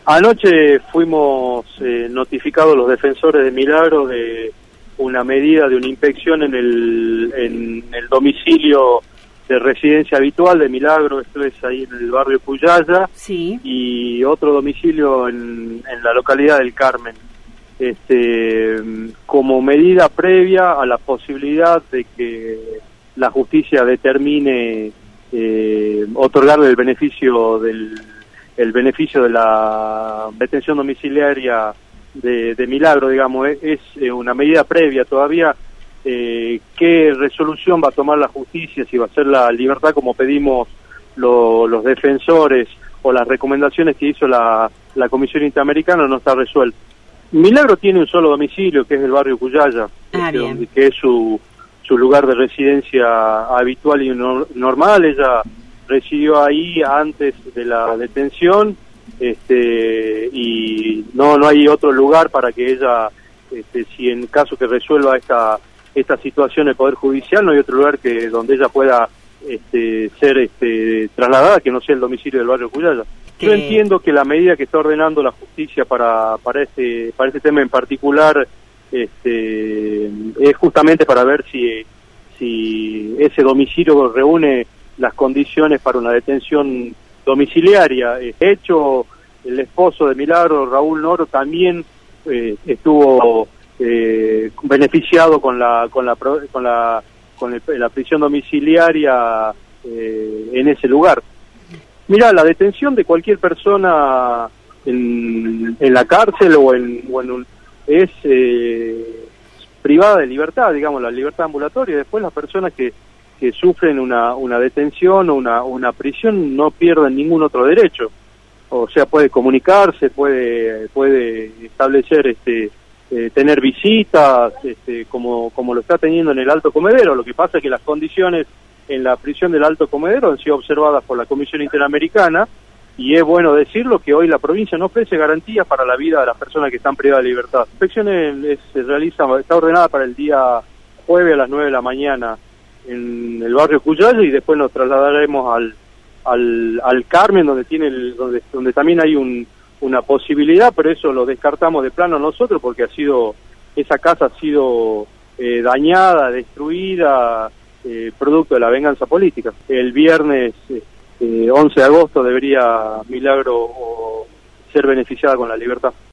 Anoche fuimos notificados los defensores de Milagro de una medida de una inspección en el domicilio de residencia habitual de Milagro, esto es ahí en el barrio Puyaya, sí, y otro domicilio en la localidad del Carmen, como medida previa a la posibilidad de que la justicia determine otorgarle el beneficio de la detención domiciliaria de Milagro, digamos. Es una medida previa todavía. ¿Qué resolución va a tomar la justicia? Si va a ser la libertad como pedimos los defensores o las recomendaciones que hizo la Comisión Interamericana, no está resuelto. Milagro tiene un solo domicilio, que es el barrio Cuyaya, que es su lugar de residencia habitual y normal. Ella residió ahí antes de la detención, y no hay otro lugar para que ella, si en caso que resuelva esta situación el Poder Judicial, no hay otro lugar donde ella pueda ser trasladada que no sea el domicilio del barrio Cuyaya. Yo entiendo que la medida que está ordenando la justicia para este tema en particular es justamente para ver si ese domicilio reúne las condiciones para una detención domiciliaria. De hecho, el esposo de Milagro, Raúl Noro, también estuvo beneficiado con la prisión domiciliaria en ese lugar. Mira, la detención de cualquier persona en la cárcel es privada de libertad, digamos, la libertad ambulatoria. Después las personas que sufren una detención o una prisión no pierden ningún otro derecho. O sea, puede comunicarse, puede establecer tener visitas, como lo está teniendo en el Alto Comedero. Lo que pasa es que las condiciones en la prisión del Alto Comedero han sido observadas por la Comisión Interamericana, y es bueno decirlo que hoy la provincia no ofrece garantías para la vida de las personas que están privadas de libertad. La inspección está ordenada para el día jueves a las 9 de la mañana en el barrio Cuyaya, y después nos trasladaremos al Carmen, donde también hay una posibilidad, pero eso lo descartamos de plano nosotros porque esa casa ha sido dañada, destruida, producto de la venganza política. El viernes 11 de agosto debería Milagro ser beneficiada con la libertad.